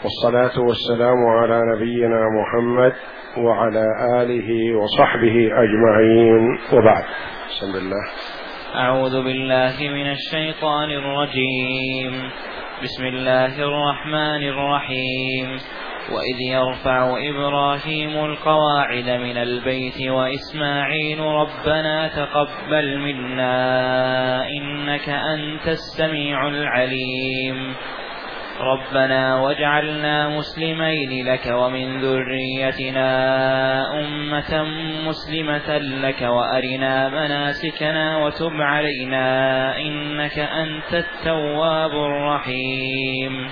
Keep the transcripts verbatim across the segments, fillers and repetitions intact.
والصلاة والسلام على نبينا محمد وعلى آله وصحبه أجمعين، وبعد. بسم الله. أعوذ بالله من الشيطان الرجيم. بسم الله الرحمن الرحيم. وإذ يرفع إبراهيم القواعد من البيت وإسماعيل ربنا تقبل منا إنك أنت السميع العليم ربنا واجعلنا مسلمين لك ومن ذريتنا أمة مسلمة لك وأرنا مناسكنا وتب علينا إنك أنت التواب الرحيم.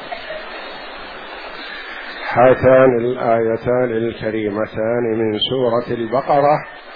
هاتان الآيتان الكريمتان من سورة البقرة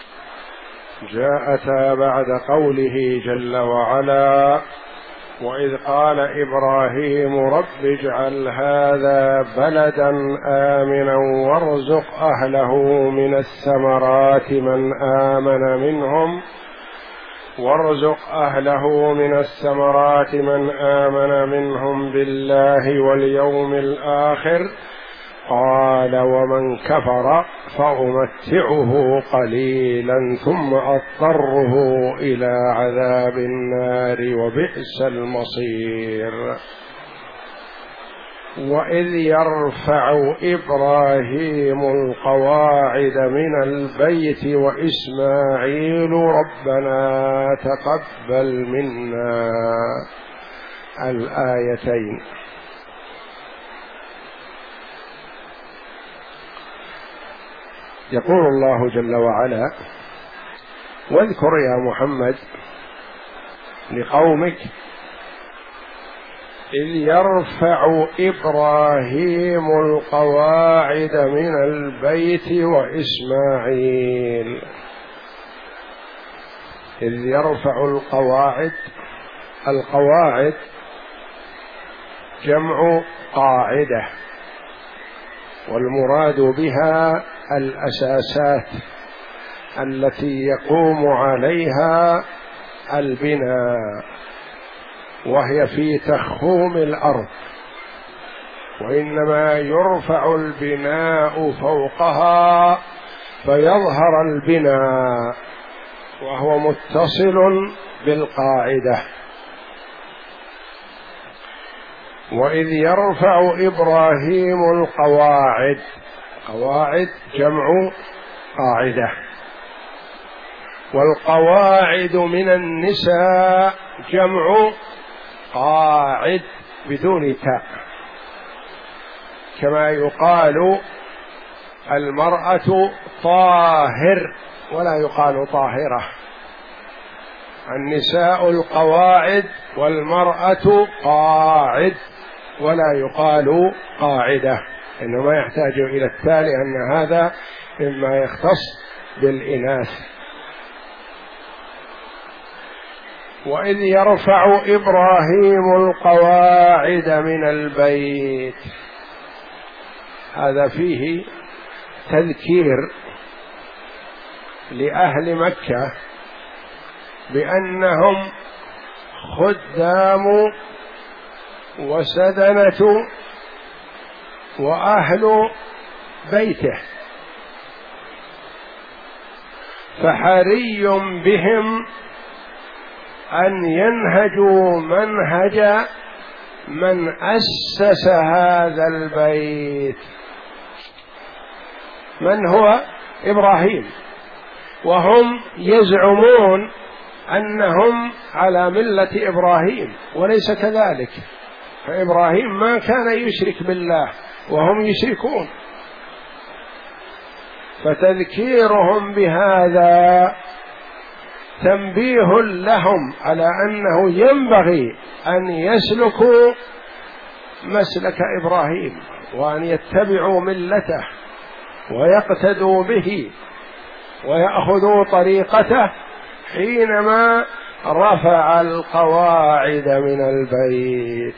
جاءتا بعد قوله جل وعلا: وإذ قال إبراهيم رب اجعل هذا بلدا آمنا وارزق أهله من الثمرات من آمن منهم وارزق أهله من الثمرات من آمن منهم بالله واليوم الآخر قال ومن كفر فأمتعه قليلا ثم أضطره إلى عذاب النار وبئس المصير. وإذ يرفع إبراهيم القواعد من البيت وإسماعيل ربنا تقبل منا. الآيتين. يقول الله جل وعلا: واذكر يا محمد لقومك إذ يرفع إبراهيم القواعد من البيت وإسماعيل. إذ يرفع القواعد، القواعد جمع قاعدة، والمراد بها الأساسات التي يقوم عليها البناء، وهي في تخوم الأرض، وإنما يرفع البناء فوقها فيظهر البناء وهو متصل بالقاعدة. وإذ يرفع إبراهيم القواعد، قواعد جمع قاعدة، والقواعد من النساء جمع قاعد بدون تاء، كما يقال المرأة طاهر ولا يقال طاهرة. النساء القواعد والمرأة قاعد ولا يقال قاعدة، إنما يحتاج إلى التاء لأن هذا مما يختص بالإناث. وإذ يرفع إبراهيم القواعد من البيت، هذا فيه تذكير لأهل مكة بأنهم خدام وسدنة وأهل بيته، فحري بهم أن ينهجوا منهج من أسس هذا البيت. من هو؟ إبراهيم. وهم يزعمون أنهم على ملة إبراهيم، وليس كذلك، فإبراهيم ما كان يشرك بالله وهم يشركون، فتذكيرهم بهذا تنبيه لهم على أنه ينبغي أن يسلكوا مسلك إبراهيم وأن يتبعوا ملته ويقتدوا به ويأخذوا طريقته حينما رفع القواعد من البيت.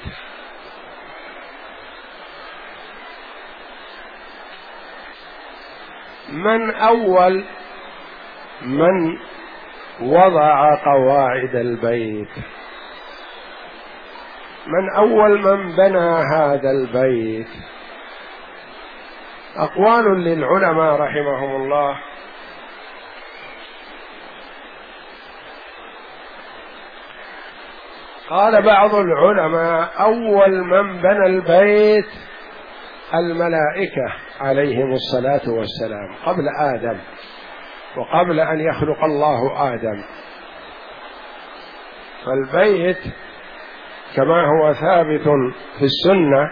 من أول من وضع قواعد البيت؟ من أول من بنى هذا البيت؟ أقوال للعلماء رحمهم الله. قال بعض العلماء أول من بنى البيت الملائكة عليهم الصلاة والسلام قبل آدم وقبل أن يخلق الله آدم. فالبيت كما هو ثابت في السنة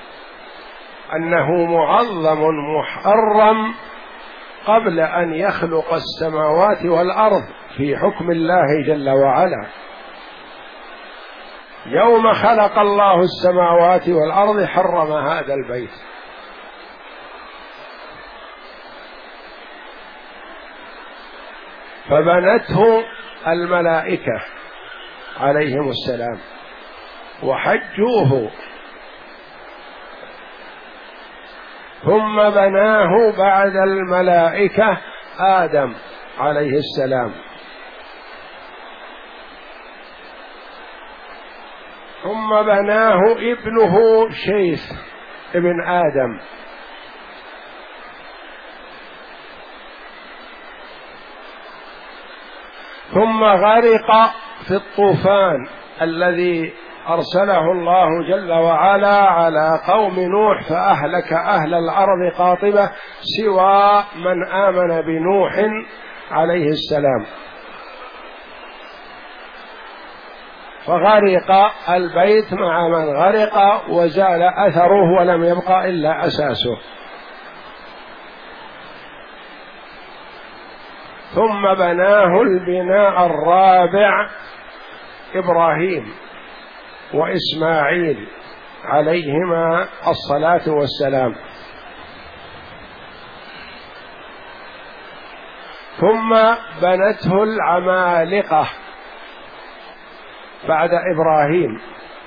أنه معظم محرم قبل أن يخلق السماوات والأرض في حكم الله جل وعلا. يوم خلق الله السماوات والأرض حرم هذا البيت، فبنته الملائكة عليهم السلام وحجوه، ثم بناه بعد الملائكة آدم عليه السلام، ثم بناه ابنه شيث ابن آدم، ثم غرق في الطوفان الذي أرسله الله جل وعلا على قوم نوح فأهلك أهل الأرض قاطبة سوى من آمن بنوح عليه السلام، فغرق البيت مع من غرق وزال أثره ولم يبقى إلا أساسه. ثم بناه البناء الرابع إبراهيم وإسماعيل عليهما الصلاة والسلام، ثم بنته العمالقة بعد إبراهيم،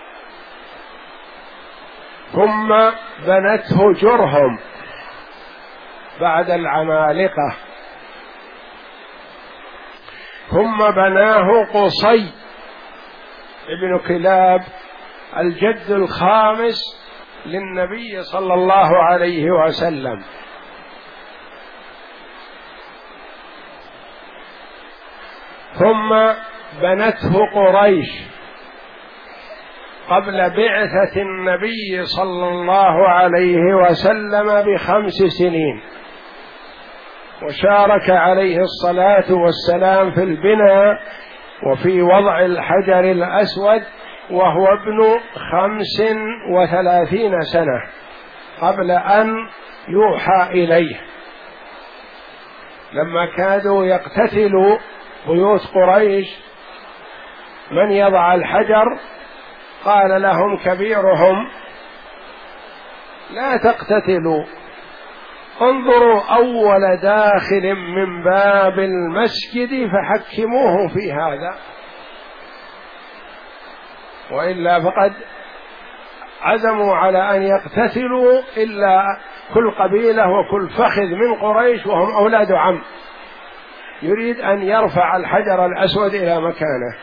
ثم بنته جرهم بعد العمالقة، ثم بناه قصي ابن كلاب الجد الخامس للنبي صلى الله عليه وسلم، ثم بنته قريش قبل بعثة النبي صلى الله عليه وسلم بخمس سنين، وشارك عليه الصلاة والسلام في البناء وفي وضع الحجر الأسود وهو ابن خمس وثلاثين سنة قبل أن يوحى إليه، لما كادوا يقتتلوا بيوت قريش من يضع الحجر قال لهم كبيرهم لا تقتتلوا، انظروا أول داخل من باب المسجد فحكموه في هذا، وإلا فقد عزموا على أن يقتتلوا إلا كل قبيلة وكل فخذ من قريش وهم أولاد عم يريد أن يرفع الحجر الأسود إلى مكانه.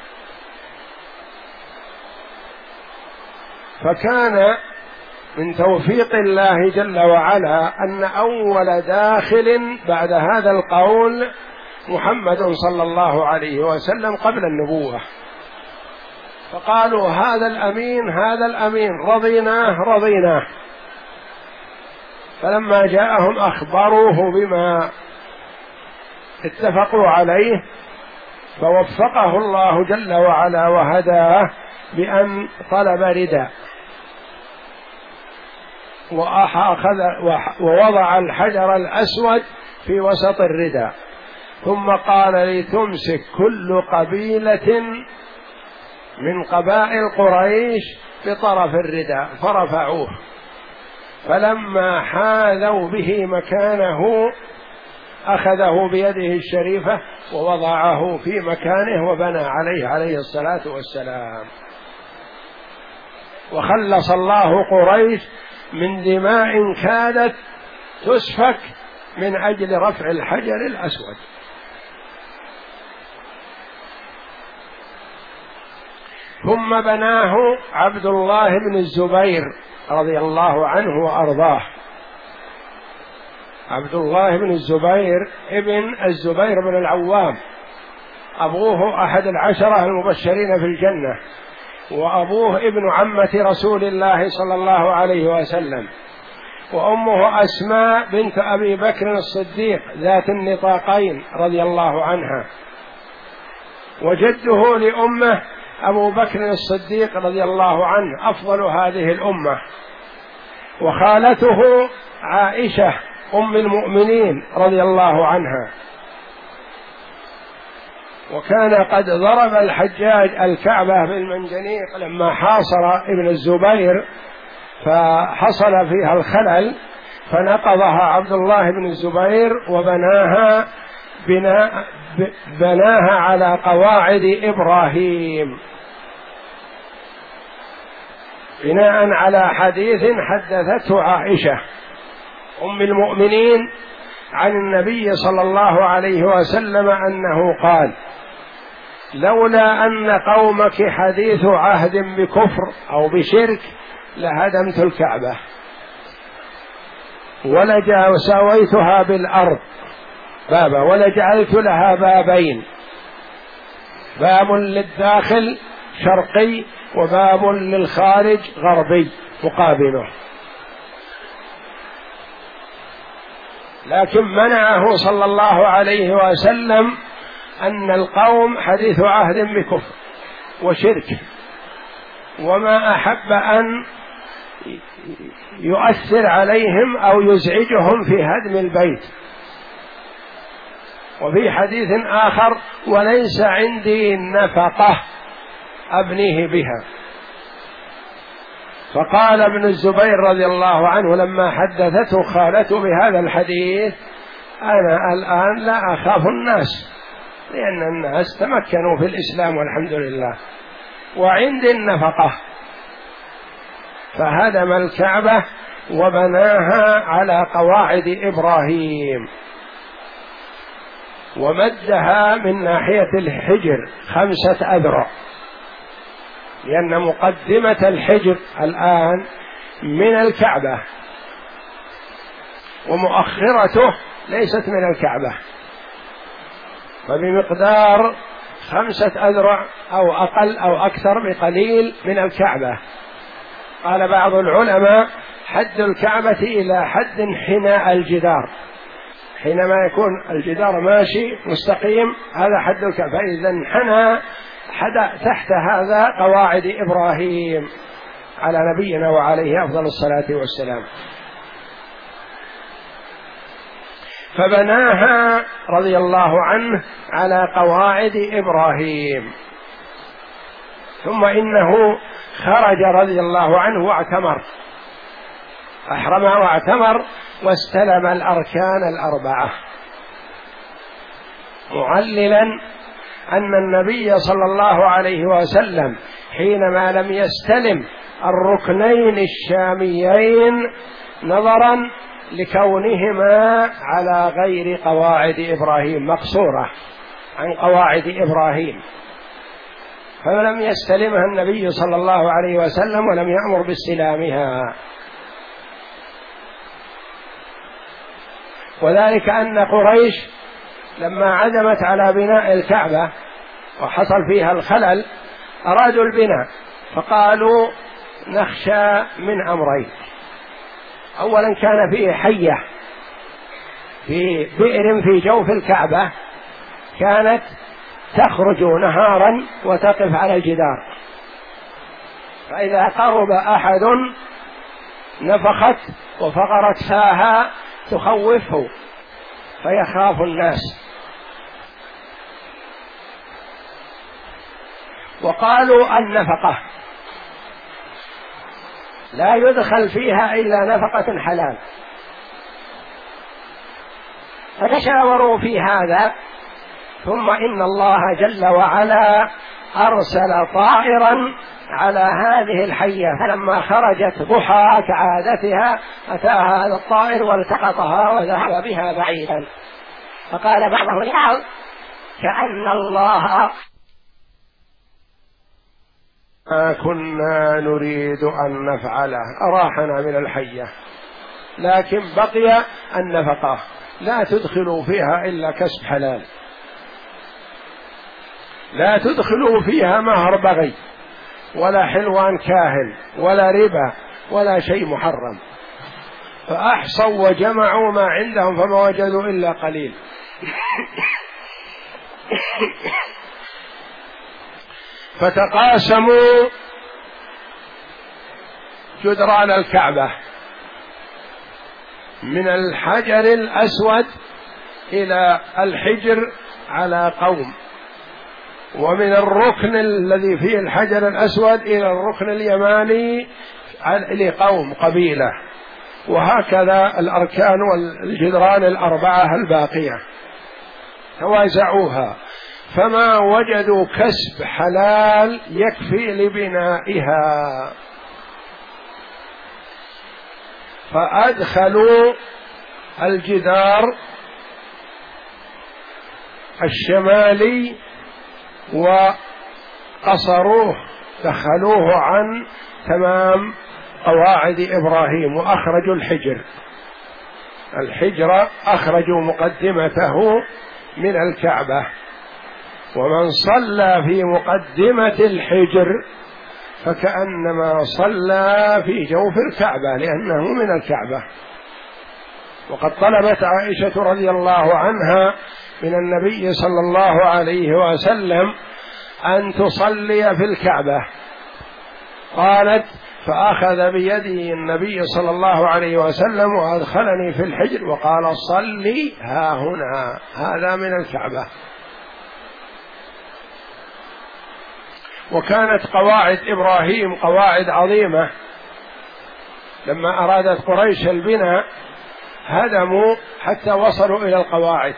فكان من توفيق الله جل وعلا أن أول داخل بعد هذا القول محمد صلى الله عليه وسلم قبل النبوة، فقالوا هذا الأمين هذا الأمين رضيناه رضيناه، فلما جاءهم أخبروه بما اتفقوا عليه فوفقه الله جل وعلا وهداه بأن طلب رداء وأخذ ووضع الحجر الأسود في وسط الرداء، ثم قال لتمسك كل قبيلة من قبائل قريش بطرف الرداء، فرفعوه، فلما حاذوا به مكانه أخذه بيده الشريفة ووضعه في مكانه وبنى عليه عليه الصلاة والسلام، وخلص الله قريش من دماء كادت تسفك من أجل رفع الحجر الأسود. ثم ثم بناه عبد الله بن الزبير رضي الله عنه وأرضاه. عبد الله بن الزبير ابن الزبير بن العوام، أبوه أحد العشرة المبشرين في الجنة، وأبوه ابن عمة رسول الله صلى الله عليه وسلم، وأمه أسماء بنت أبي بكر الصديق ذات النطاقين رضي الله عنها، وجده لأمه أبو بكر الصديق رضي الله عنه أفضل هذه الأمة، وخالته عائشة أم المؤمنين رضي الله عنها. وكان قد ضرب الحجاج الكعبة بالمنجنيق لما حاصر ابن الزبير فحصل فيها الخلل، فنقضها عبد الله بن الزبير وبناها بناء بناها على قواعد إبراهيم، بناء على حديث حدثته عائشة أم المؤمنين عن النبي صلى الله عليه وسلم أنه قال: لولا أن قومك حديث عهد بكفر أو بشرك لهدمت الكعبة ولسويتها بالأرض بابا ولجعلت لها بابين، باب للداخل شرقي وباب للخارج غربي مقابله، لكن منعه صلى الله عليه وسلم أن القوم حديث عهد بكفر وشرك، وما أحب أن يؤثر عليهم أو يزعجهم في هدم البيت. وفي حديث آخر: وليس عندي نفقة أبنيه بها. فقال ابن الزبير رضي الله عنه لما حدثته خالته بهذا الحديث: أنا الآن لا أخاف الناس، لأن الناس تمكنوا في الإسلام والحمد لله، وعندي النفقة. فهدم الكعبة وبناها على قواعد إبراهيم، ومدها من ناحية الحجر خمسة أذرع، لأن مقدمة الحجر الآن من الكعبة، ومؤخرته ليست من الكعبة، فبمقدار خمسة أذرع أو أقل أو أكثر بقليل من الكعبة. قال بعض العلماء: حد الكعبة إلى حد حناء الجدار، حينما يكون الجدار ماشي مستقيم هذا حد الكعبة، فإذا انحنى حدا تحت هذا قواعد إبراهيم على نبينا وعليه أفضل الصلاة والسلام. فبناها رضي الله عنه على قواعد إبراهيم. ثم إنه خرج رضي الله عنه واعتمر، أحرم واعتمر واستلم الأركان الأربعة، معللا أن النبي صلى الله عليه وسلم حينما لم يستلم الركنين الشاميين نظرا لكونهما على غير قواعد إبراهيم، مقصورة عن قواعد إبراهيم، فلم يستلمها النبي صلى الله عليه وسلم ولم يأمر باستلامها. وذلك أن قريش لما عزمت على بناء الكعبة وحصل فيها الخلل أرادوا البناء، فقالوا: نخشى من أمرين: أولا كان فيه حية في بئر في جوف الكعبة كانت تخرج نهارا وتقف على الجدار، فإذا قرب أحد نفخت وفقرت فاها تخوفه فيخاف الناس. وقالوا: النفقة لا يدخل فيها إلا نفقة حلال، فتشاوروا في هذا. ثم إن الله جل وعلا أرسل طائرا على هذه الحية، فلما خرجت ضحى كعادتها أتاها هذا الطائر والتقطها وذهب بها بعيدا. فقال بعضهم لبعض: كأن الله ما كنا نريد أن نفعله، أراحنا من الحية، لكن بقي النفقة، لا تدخلوا فيها إلا كسب حلال، لا تدخلوا فيها مهر بغي ولا حلوان كاهن ولا ربا ولا شيء محرم. فأحصوا وجمعوا ما عندهم فما وجدوا إلا قليل. فتقاسموا جدران الكعبة من الحجر الأسود إلى الحجر على قوم، ومن الركن الذي فيه الحجر الأسود إلى الركن اليماني لقوم قبيلة، وهكذا الأركان والجدران الأربعة الباقية توازعوها، فما وجدوا كسب حلال يكفي لبنائها، فأدخلوا الجدار الشمالي وقصروه، دخلوه عن تمام قواعد إبراهيم، وأخرجوا الحجر الحجر أخرجوا مقدمته من الكعبة، ومن صلى في مقدمة الحجر فكأنما صلى في جوف الكعبة لأنه من الكعبة. وقد طلبت عائشة رضي الله عنها من النبي صلى الله عليه وسلم أن تصلي في الكعبة، قالت: فأخذ بيدي النبي صلى الله عليه وسلم وأدخلني في الحجر وقال: صلي ها هنا، هذا من الكعبة. وكانت قواعد إبراهيم قواعد عظيمة، لما أرادت قريش البناء هدموا حتى وصلوا إلى القواعد،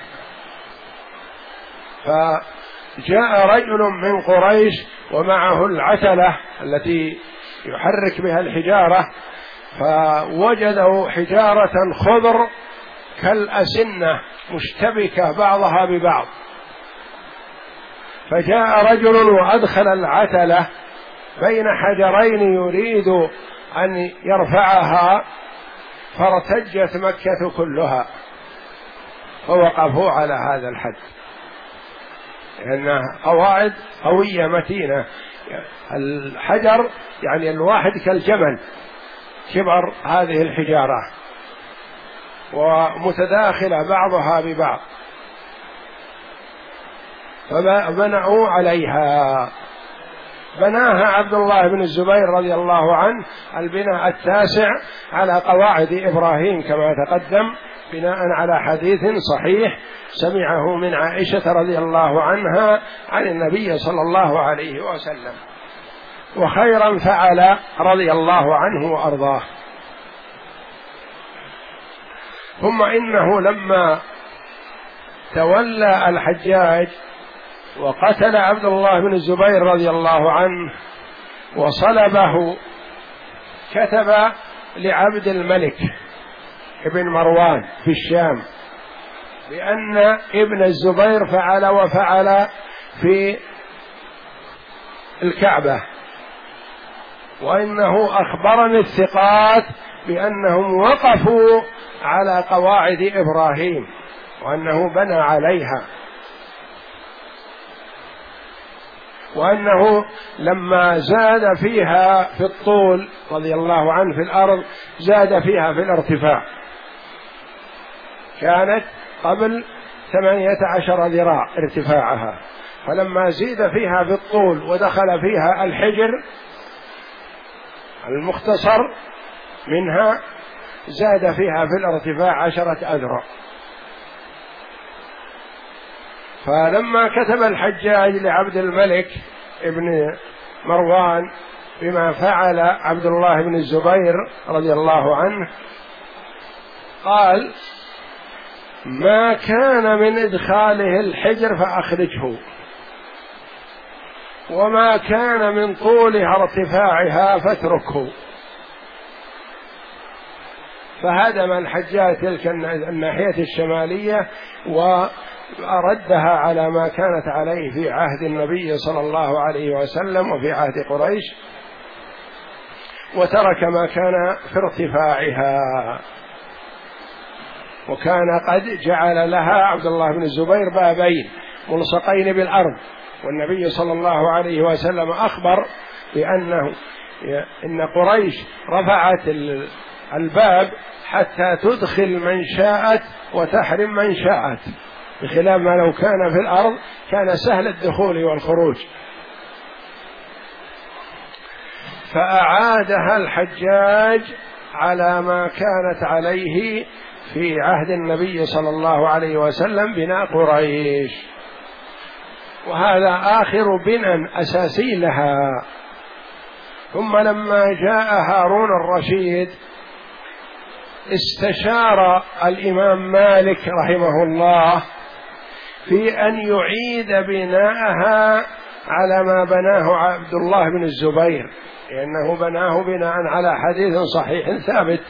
فجاء رجل من قريش ومعه العتلة التي يحرك بها الحجارة، فوجدوا حجارة خضر كالأسنة مشتبكة بعضها ببعض، فجاء رجل وأدخل العتلة بين حجرين يريد أن يرفعها، فارتجت مكة كلها، فوقفوا على هذا الحد، لأنها قواعد قوية متينة. الحجر يعني الواحد كالجبل كبر هذه الحجارة، ومتداخلة بعضها ببعض، فبنوا عليها. بناها عبد الله بن الزبير رضي الله عنه البناء التاسع على قواعد إبراهيم كما تقدم، بناء على حديث صحيح سمعه من عائشة رضي الله عنها عن النبي صلى الله عليه وسلم، وخيرا فعل رضي الله عنه وأرضاه. ثم إنه لما تولى الحجاج وقتل عبد الله بن الزبير رضي الله عنه وصلبه، كتب لعبد الملك ابن مروان في الشام بأن ابن الزبير فعل وفعل في الكعبة، وإنه أخبرني الثقات بأنهم وقفوا على قواعد إبراهيم وأنه بنى عليها، وأنه لما زاد فيها في الطول رضي الله عنه في الأرض زاد فيها في الارتفاع، كانت قبل ثمانية عشر ذراع ارتفاعها، فلما زيد فيها في الطول ودخل فيها الحجر المختصر منها زاد فيها في الارتفاع عشرة أذرع. فلما كتب الحجاج لعبد الملك ابن مروان بما فعل عبد الله بن الزبير رضي الله عنه، قال: ما كان من إدخاله الحجر فأخرجه، وما كان من طولها ارتفاعها فاتركه. فهدم الحجاج تلك الناحية الشمالية ردها على ما كانت عليه في عهد النبي صلى الله عليه وسلم وفي عهد قريش، وترك ما كان في ارتفاعها، وكان قد جعل لها عبد الله بن الزبير بابين ملصقين بالأرض، والنبي صلى الله عليه وسلم أخبر بأنه إن قريش رفعت الباب حتى تدخل من شاءت وتحرم من شاءت، بخلاف ما لو كان في الأرض كان سهل الدخول والخروج. فأعادها الحجاج على ما كانت عليه في عهد النبي صلى الله عليه وسلم بناء قريش، وهذا آخر بناء أساسي لها. ثم لما جاء هارون الرشيد استشار الإمام مالك رحمه الله في أن يعيد بناءها على ما بناه عبد الله بن الزبير، لأنه بناه بناء على حديث صحيح ثابت.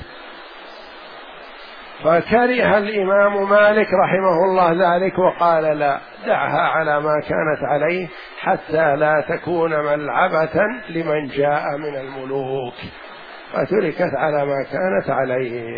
فكره الإمام مالك رحمه الله ذلك وقال لا، دعها على ما كانت عليه حتى لا تكون ملعبة لمن جاء من الملوك، فتركت على ما كانت عليه.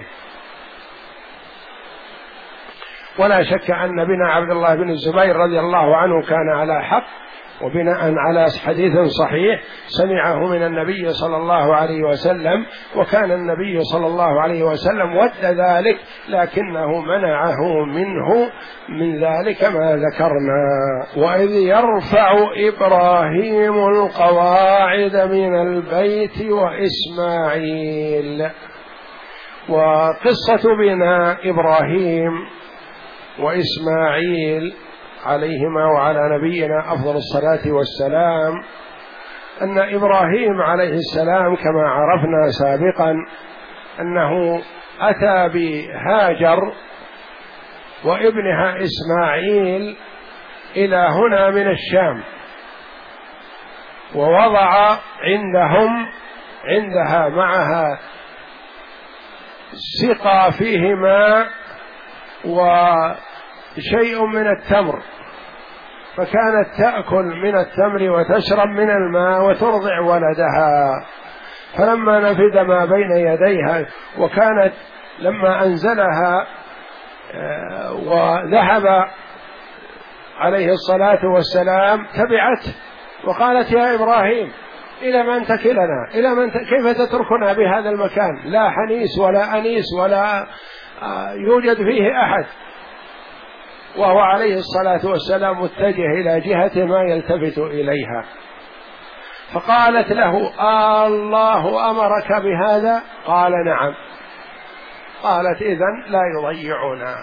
ولا شك أن بناء عبد الله بن الزبير رضي الله عنه كان على حق، وبناء على حديث صحيح سمعه من النبي صلى الله عليه وسلم، وكان النبي صلى الله عليه وسلم ود ذلك لكنه منعه منه من ذلك ما ذكرنا. وإذ يرفع إبراهيم القواعد من البيت وإسماعيل. وقصة بناء إبراهيم وإسماعيل عليهما وعلى نبينا أفضل الصلاة والسلام أن إبراهيم عليه السلام كما عرفنا سابقا أنه أتى بهاجر وابنها إسماعيل إلى هنا من الشام، ووضع عندهم عندها معها سقى فيه ماء وشيء من التمر، فكانت تأكل من التمر وتشرب من الماء وترضع ولدها. فلما نفد ما بين يديها وكانت لما أنزلها وذهب عليه الصلاة والسلام تبعته وقالت يا إبراهيم إلى من تكلنا، إلى من ت... كيف تتركنا بهذا المكان، لا حنيس ولا أنيس ولا يوجد فيه أحد، وهو عليه الصلاة والسلام متجه إلى جهة ما يلتفت إليها. فقالت له الله أمرك بهذا؟ قال نعم. قالت إذن لا يضيعنا.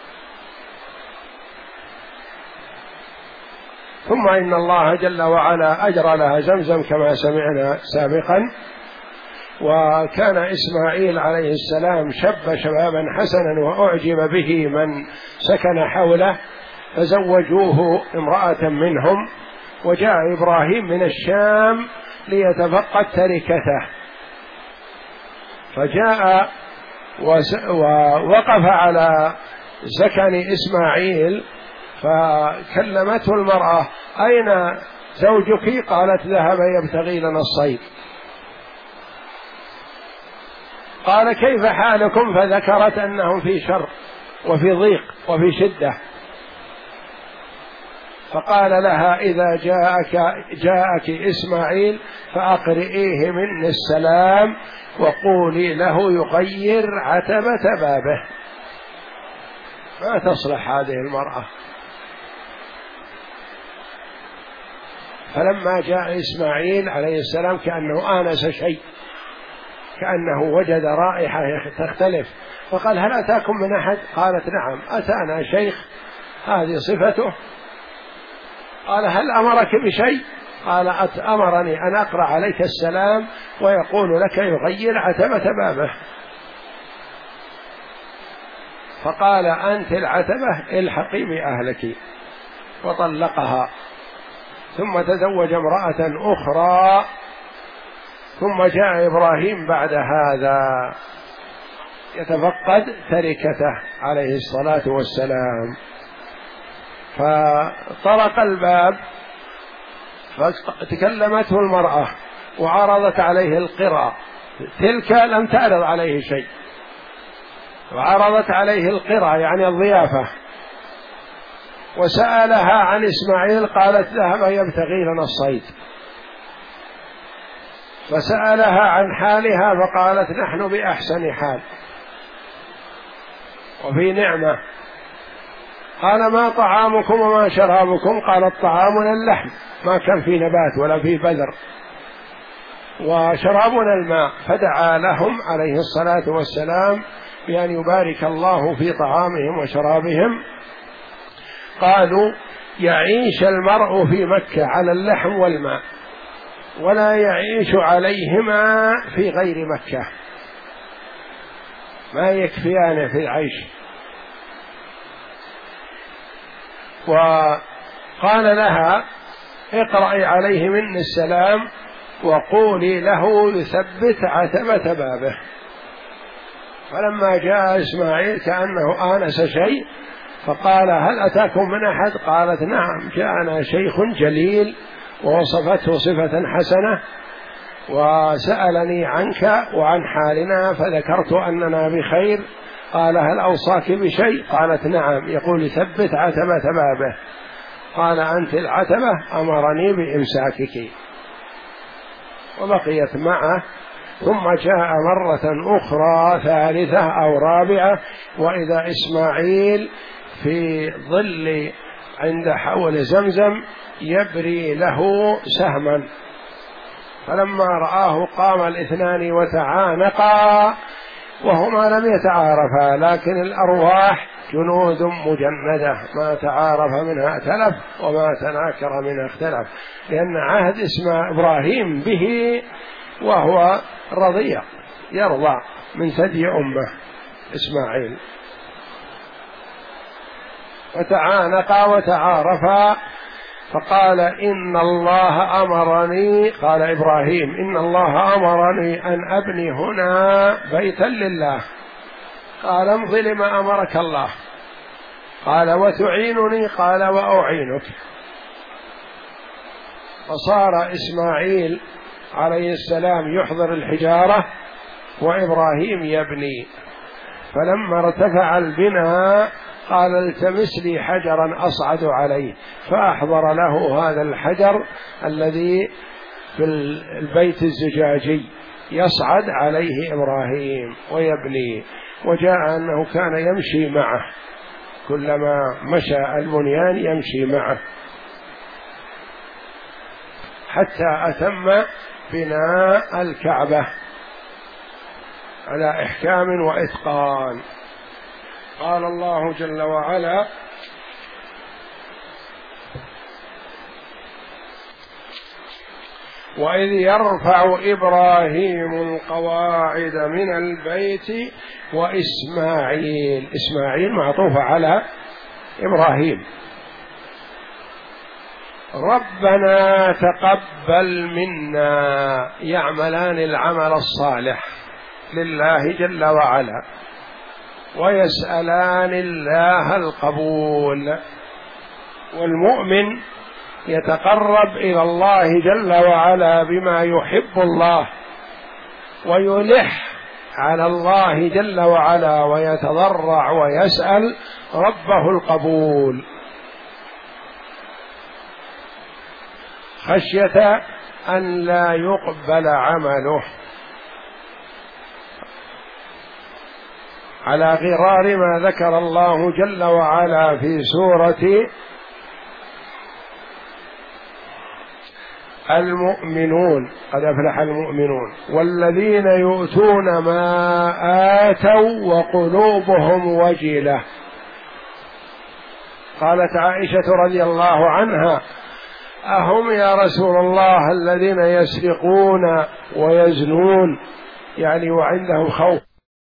ثم إن الله جل وعلا أجرى لها زمزم كما سمعنا سابقا. وكان إسماعيل عليه السلام شب شبابا حسنا وأعجب به من سكن حوله، فزوجوه امرأة منهم، وجاء إبراهيم من الشام ليتفقد تركته، فجاء ووقف على سكن إسماعيل، فكلمته المرأة أين زوجك؟ قالت ذهب يبتغي لنا الصيد. قال كيف حالكم؟ فذكرت أنهم في شر وفي ضيق وفي شدة. فقال لها إذا جاءك جاءك إسماعيل فأقرئيه مني السلام وقولي له يغير عتبة بابه. ما تصلح هذه المرأة. فلما جاء إسماعيل عليه السلام كأنه آنس شيء، كأنه وجد رائحة تختلف، فقال هل أتاكم من أحد؟ قالت نعم أتانا شيخ هذه صفته. قال هل أمرك بشيء؟ قال أمرني أن أقرأ عليك السلام ويقول لك يغير عتبة بابه. فقال أنت العتبة الحقي بأهلك، وطلقها، ثم تزوج امرأة أخرى. ثم جاء إبراهيم بعد هذا يتفقد تركته عليه الصلاة والسلام. فطرق الباب فتكلمته المرأة وعرضت عليه القرى، تلك لم تعرض عليه شيء، وعرضت عليه القرى يعني الضيافة، وسألها عن إسماعيل قالت ذهب يبتغي لنا الصيد، فسألها عن حالها فقالت نحن بأحسن حال وفي نعمة. قال ما طعامكم وما شرابكم؟ قالت طعامنا اللحم، ما كان في نبات ولا في بذر، وشرابنا الماء. فدعا لهم عليه الصلاة والسلام بأن يبارك الله في طعامهم وشرابهم. قالوا يعيش المرء في مكة على اللحم والماء ولا يعيش عليهما في غير مكة، ما يكفيان في العيش. وقال لها اقرأي عليه مني السلام وقولي له يثبت عتبة بابه. فلما جاء إسماعيل كأنه آنس شيء فقال هل أتاكم من أحد؟ قالت نعم جاءنا شيخ جليل ووصفته صفة حسنة وسألني عنك وعن حالنا فذكرت أننا بخير. قال هل أوصاك بشيء؟ قالت نعم، يقول ثبت عتبة بابه. قال أنت العتبة، أمرني بإمساكك، وبقيت معه. ثم جاء مرة أخرى ثالثة أو رابعة وإذا إسماعيل في ظل عند حول زمزم يبري له سهما، فلما رآه قام الاثنان وتعانقا وهما لم يتعارفا، لكن الأرواح جنود مجندة، ما تعارف منها ائتلف وما تناكر منها اختلف، لأن عهد اسم إبراهيم به وهو رضيع يرضع من ثدي أمه إسماعيل. وتعانقا وتعارفا، فقال إن الله أمرني، قال إبراهيم إن الله أمرني أن أبني هنا بيتا لله. قال امض لما أمرك الله. قال وتعينني؟ قال وأعينك. فصار إسماعيل عليه السلام يحضر الحجارة وإبراهيم يبني. فلما ارتفع البناء قال التمس لي حجرا أصعد عليه، فأحضر له هذا الحجر الذي في البيت الزجاجي يصعد عليه إبراهيم ويبني. وجاء أنه كان يمشي معه، كلما مشى البنيان يمشي معه حتى أتم بناء الكعبة على إحكام وإتقان. قال الله جل وعلا وإذ يرفع إبراهيم القواعد من البيت وإسماعيل، إسماعيل معطوف على إبراهيم. ربنا تقبل منا، يعملان العمل الصالح لله جل وعلا ويسألان الله القبول. والمؤمن يتقرب إلى الله جل وعلا بما يحب الله ويلح على الله جل وعلا ويتضرع ويسأل ربه القبول خشية أن لا يقبل عمله، على غرار ما ذكر الله جل وعلا في سورة المؤمنون قد أفلح المؤمنون والذين يؤتون ما آتوا وقلوبهم وجلة. قالت عائشة رضي الله عنها أهم يا رسول الله الذين يسرقون ويزنون، يعني وعندهم خوف